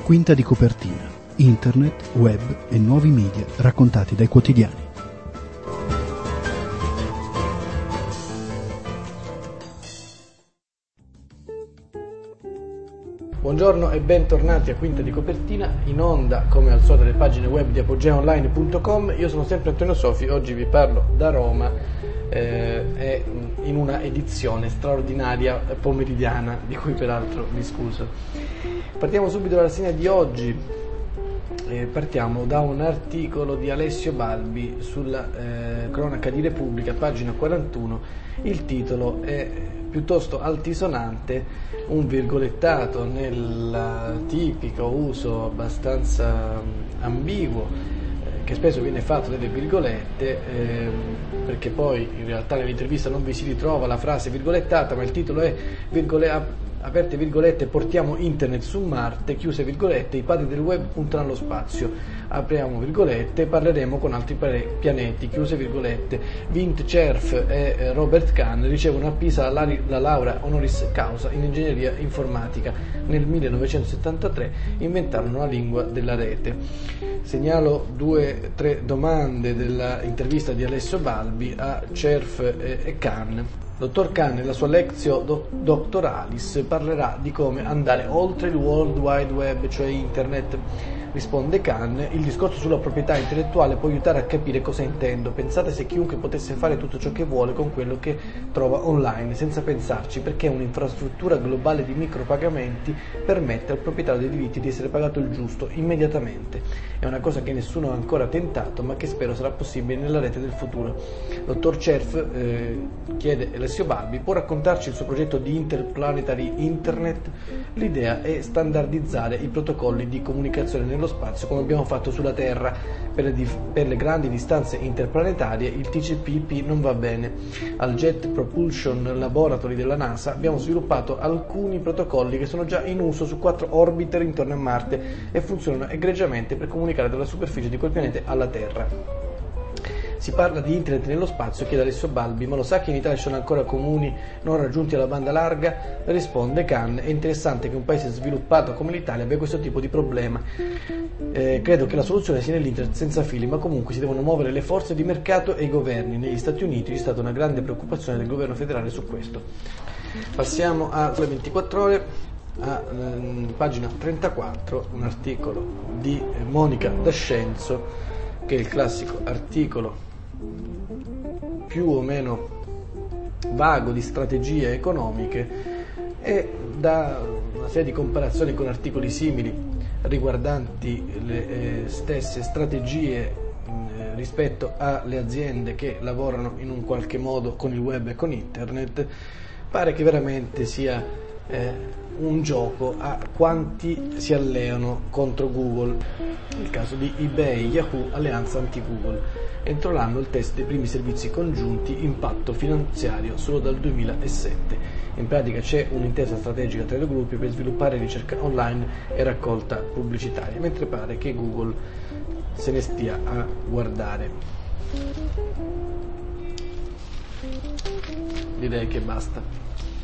Quinta di copertina. Internet, web e nuovi media raccontati dai quotidiani. Buongiorno e bentornati a Quinta di copertina, in onda come al solito le pagine web di apogeaonline.com. Io sono sempre Antonio Sofi, oggi vi parlo da Roma e in una edizione straordinaria pomeridiana, di cui peraltro mi scuso. Partiamo subito dalla rassegna di oggi. Partiamo da un articolo di Alessio Balbi sulla cronaca di Repubblica, pagina 41. Il titolo è piuttosto altisonante, un virgolettato nel tipico uso abbastanza ambiguo che spesso viene fatto delle virgolette, perché poi in realtà nell'intervista non vi si ritrova la frase virgolettata, ma il titolo è aperte virgolette, portiamo internet su Marte, chiuse virgolette, i padri del web puntano allo spazio, apriamo virgolette, parleremo con altri pianeti, chiuse virgolette. Vint Cerf e Robert Kahn ricevono a Pisa la laurea honoris causa in ingegneria informatica. Nel 1973 inventarono la lingua della rete. Segnalo 2-3 domande dell'intervista di Alessio Balbi a Cerf e Kahn. Dottor Kahn, nella sua Lectio Doctoralis, parlerà di come andare oltre il World Wide Web, cioè Internet. Risponde Kahn, il discorso sulla proprietà intellettuale può aiutare a capire cosa intendo. Pensate se chiunque potesse fare tutto ciò che vuole con quello che trova online, senza pensarci, perché un'infrastruttura globale di micropagamenti permette al proprietario dei diritti di essere pagato il giusto, immediatamente. È una cosa che nessuno ha ancora tentato, ma che spero sarà possibile nella rete del futuro. Dottor Cerf, chiede Alessio Balbi, può raccontarci il suo progetto di Interplanetary Internet? L'idea è standardizzare i protocolli di comunicazione nello spazio come abbiamo fatto sulla Terra. Per le grandi distanze interplanetarie il TCP/IP non va bene. Al Jet Propulsion Laboratory della NASA abbiamo sviluppato alcuni protocolli che sono già in uso su 4 orbiter intorno a Marte e funzionano egregiamente per comunicare dalla superficie di quel pianeta alla Terra. Si parla di internet nello spazio, chiede Alessio Balbi, ma lo sa che in Italia ci sono ancora comuni non raggiunti alla banda larga? Risponde Kahn, è interessante che un paese sviluppato come l'Italia abbia questo tipo di problema. Credo che la soluzione sia nell'internet senza fili, ma comunque si devono muovere le forze di mercato e i governi. Negli Stati Uniti c'è stata una grande preoccupazione del governo federale su questo. Passiamo a Sole 24 Ore. A pagina 34 un articolo di Monica D'Ascenzo, che è il classico articolo più o meno vago di strategie economiche, e da una serie di comparazioni con articoli simili riguardanti le stesse strategie rispetto alle aziende che lavorano in un qualche modo con il web e con internet. Pare che veramente sia un gioco a quanti si alleano contro Google. Nel caso di eBay, Yahoo, alleanza anti-Google. Entro l'anno il test dei primi servizi congiunti, impatto finanziario solo dal 2007. In pratica c'è un'intesa strategica tra i due gruppi per sviluppare ricerca online e raccolta pubblicitaria, mentre pare che Google se ne stia a guardare. Direi che basta.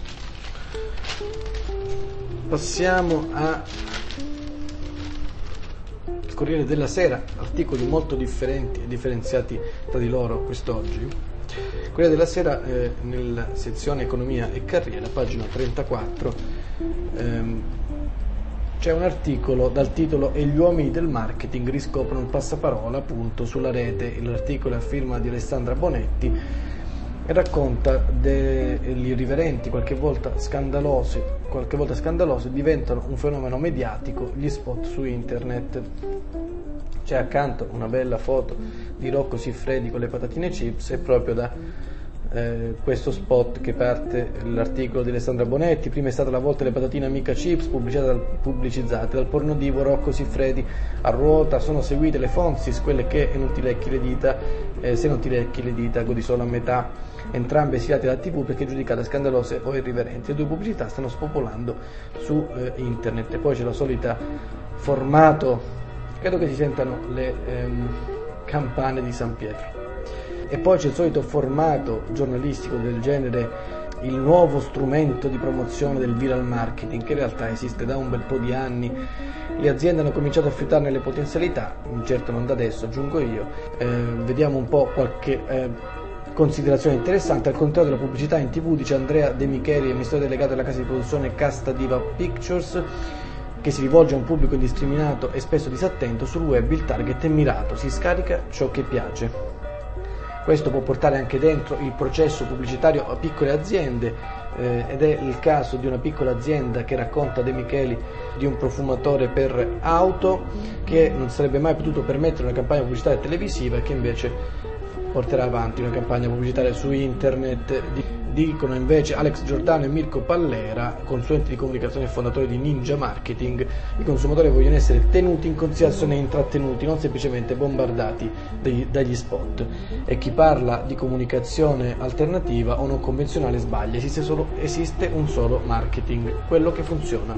Passiamo a il Corriere della Sera, articoli molto differenti e differenziati tra di loro quest'oggi. Il Corriere della Sera, nella sezione Economia e Carriera, pagina 34, c'è un articolo dal titolo "E gli uomini del marketing riscoprono il passaparola", appunto, sulla rete. L'articolo è a firma di Alessandra Bonetti e racconta degli irriverenti, qualche volta scandalosi, diventano un fenomeno mediatico gli spot su internet. C'è accanto una bella foto di Rocco Siffredi con le patatine chips, e proprio da questo spot che parte l'articolo di Alessandra Bonetti. Prima è stata la volta delle patatine Amica Chips, pubblicizzate dal pornodivo Rocco Siffredi. A ruota sono seguite le Fonzis, quelle che non ti lecchi le dita, se non ti lecchi le dita godi solo a metà, entrambe esiliate dalla TV perché giudicate scandalose o irriverenti. Le due pubblicità stanno spopolando su internet. E poi c'è la solita formato, credo che si sentano le campane di San Pietro. E poi c'è il solito formato giornalistico del genere il nuovo strumento di promozione del viral marketing, che in realtà esiste da un bel po' di anni. Le aziende hanno cominciato a sfruttarne le potenzialità, certo non da adesso, aggiungo io. Vediamo un po' qualche considerazione interessante. Al contrario della pubblicità in TV, dice Andrea De Micheli, amministratore delegato della casa di produzione Casta Diva Pictures, che si rivolge a un pubblico indiscriminato e spesso disattento, sul web il target è mirato, si scarica ciò che piace. Questo può portare anche dentro il processo pubblicitario a piccole aziende, ed è il caso di una piccola azienda che racconta De Micheli di un profumatore per auto che non sarebbe mai potuto permettere una campagna pubblicitaria televisiva e che invece porterà avanti una campagna pubblicitaria su internet. Dicono invece Alex Giordano e Mirko Pallera, consulenti di comunicazione e fondatori di Ninja Marketing: i consumatori vogliono essere tenuti in considerazione e intrattenuti, non semplicemente bombardati dagli spot. E chi parla di comunicazione alternativa o non convenzionale sbaglia, esiste un solo marketing, quello che funziona.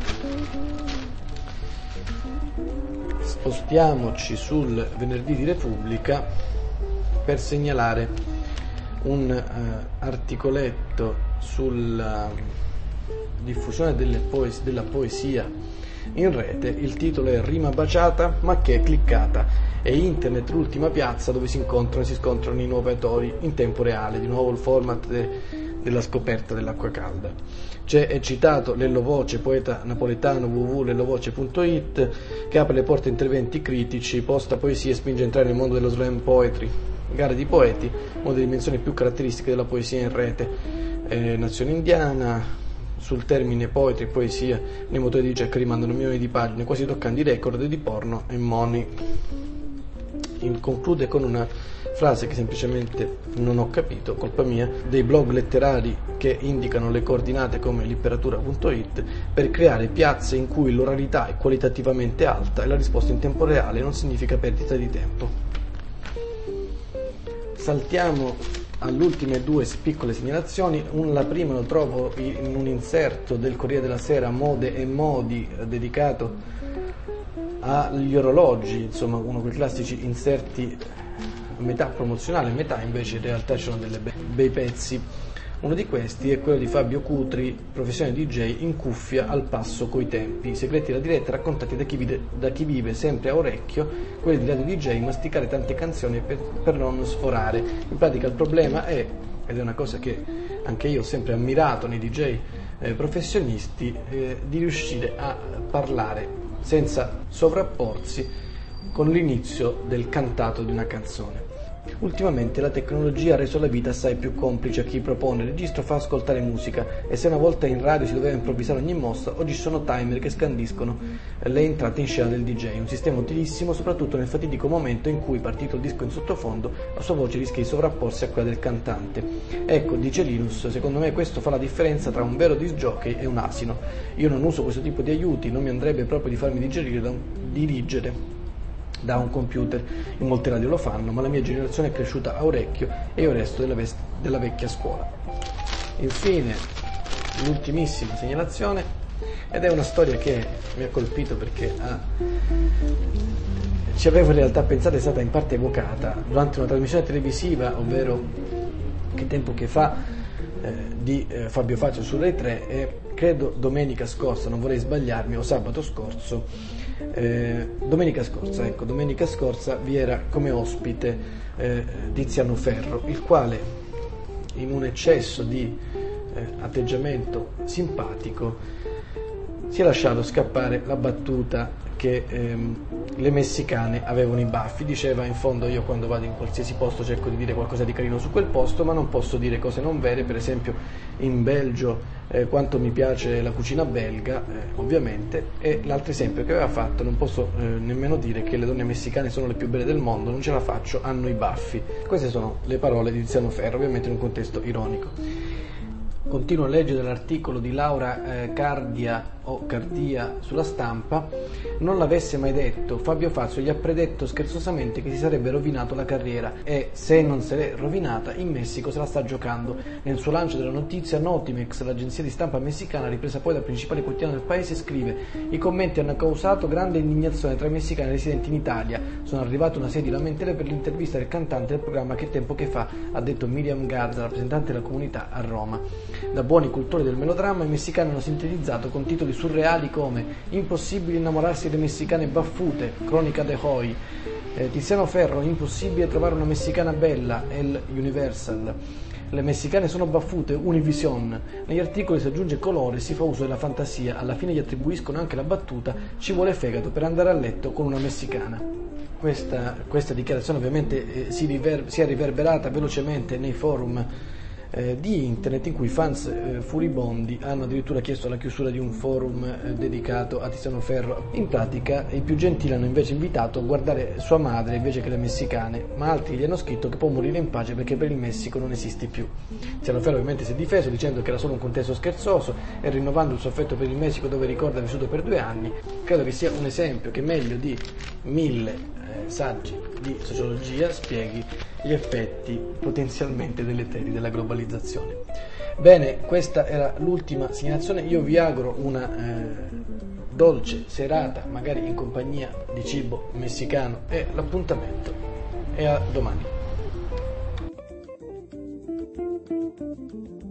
Spostiamoci sul venerdì di Repubblica per segnalare un articoletto sulla diffusione della poesia in rete. Il titolo è Rima baciata ma che è cliccata. È internet l'ultima piazza dove si incontrano e si scontrano i nuovi autori in tempo reale, di nuovo il format della scoperta dell'acqua calda. È citato Lello Voce, poeta napoletano, www.lellovoce.it, che apre le porte a interventi critici, posta poesie e spinge a entrare nel mondo dello slam poetry. Gare di poeti, una delle dimensioni più caratteristiche della poesia in rete. Nazione Indiana, sul termine poetry e poesia, nei motori di ricerca rimandano milioni di pagine, quasi toccando i record di porno e money. Conclude con una frase che semplicemente non ho capito, colpa mia, dei blog letterari che indicano le coordinate come litteratura.it per creare piazze in cui l'oralità è qualitativamente alta e la risposta in tempo reale non significa perdita di tempo. Saltiamo alle ultime due piccole segnalazioni. La prima lo trovo in un inserto del Corriere della Sera, Mode e Modi, dedicato agli orologi, insomma uno di quei classici inserti metà promozionale, metà invece in realtà ci sono delle bei pezzi. Uno di questi è quello di Fabio Cutri, professione DJ in cuffia al passo coi tempi, i segreti della diretta raccontati da chi vive sempre a orecchio, quelli di radio DJ, masticare tante canzoni per non sforare. In pratica il problema è, ed è una cosa che anche io ho sempre ammirato nei DJ professionisti, di riuscire a parlare senza sovrapporsi con l'inizio del cantato di una canzone. Ultimamente la tecnologia ha reso la vita assai più complice a chi propone il registro, fa ascoltare musica, e se una volta in radio si doveva improvvisare ogni mossa, oggi ci sono timer che scandiscono le entrate in scena del DJ, un sistema utilissimo soprattutto nel fatidico momento in cui, partito il disco in sottofondo, la sua voce rischia di sovrapporsi a quella del cantante. Ecco, dice Linus, secondo me questo fa la differenza tra un vero disc-jockey e un asino. Io non uso questo tipo di aiuti, non mi andrebbe proprio di farmi dirigere da un computer. In molte radio lo fanno, ma la mia generazione è cresciuta a orecchio e io resto della vecchia scuola. Infine, l'ultimissima segnalazione, ed è una storia che mi ha colpito perché ci avevo in realtà pensato, è stata in parte evocata durante una trasmissione televisiva, ovvero Che tempo che fa, di Fabio Fazio su Rai 3, e credo domenica scorsa, non vorrei sbagliarmi, o sabato scorso, domenica scorsa vi era come ospite Tiziano Ferro, il quale, in un eccesso di atteggiamento simpatico, si è lasciato scappare la battuta che le messicane avevano i baffi. Diceva, in fondo, io quando vado in qualsiasi posto cerco di dire qualcosa di carino su quel posto, ma non posso dire cose non vere. Per esempio in Belgio quanto mi piace la cucina belga, ovviamente. E l'altro esempio che aveva fatto, non posso nemmeno dire che le donne messicane sono le più belle del mondo, non ce la faccio, hanno i baffi. Queste sono le parole di Tiziano Ferro, ovviamente in un contesto ironico. Continuo a leggere l'articolo di Laura Cardia sulla Stampa. Non l'avesse mai detto, Fabio Fazio gli ha predetto scherzosamente che si sarebbe rovinato la carriera e, se non se l'è rovinata, in Messico se la sta giocando. Nel suo lancio della notizia, Notimex, l'agenzia di stampa messicana, ripresa poi dal principale quotidiano del paese, scrive: i commenti hanno causato grande indignazione tra i messicani residenti in Italia. Sono arrivate una serie di lamentele per l'intervista del cantante del programma Che tempo che fa, ha detto Miriam Garza, rappresentante della comunità a Roma. Da buoni cultori del melodramma, i messicani hanno sintetizzato con titoli surreali come impossibile innamorarsi delle messicane baffute, cronica de Hoy, Tiziano Ferro, impossibile trovare una messicana bella, El Universal, le messicane sono baffute, Univision. Negli articoli si aggiunge colore, si fa uso della fantasia, alla fine gli attribuiscono anche la battuta ci vuole fegato per andare a letto con una messicana. Questa dichiarazione ovviamente si è riverberata velocemente nei forum di internet, in cui fans furibondi hanno addirittura chiesto la chiusura di un forum dedicato a Tiziano Ferro. In pratica i più gentili hanno invece invitato a guardare sua madre invece che le messicane, ma altri gli hanno scritto che può morire in pace perché per il Messico non esisti più. Tiziano Ferro ovviamente si è difeso dicendo che era solo un contesto scherzoso e rinnovando il suo affetto per il Messico, dove ricorda ha vissuto per 2 anni. Credo che sia un esempio che meglio di 1000 saggi di sociologia spieghi gli effetti potenzialmente deleteri della globalizzazione. Bene, questa era l'ultima segnalazione. Io vi auguro una dolce serata, magari in compagnia di cibo messicano, e l'appuntamento è a domani.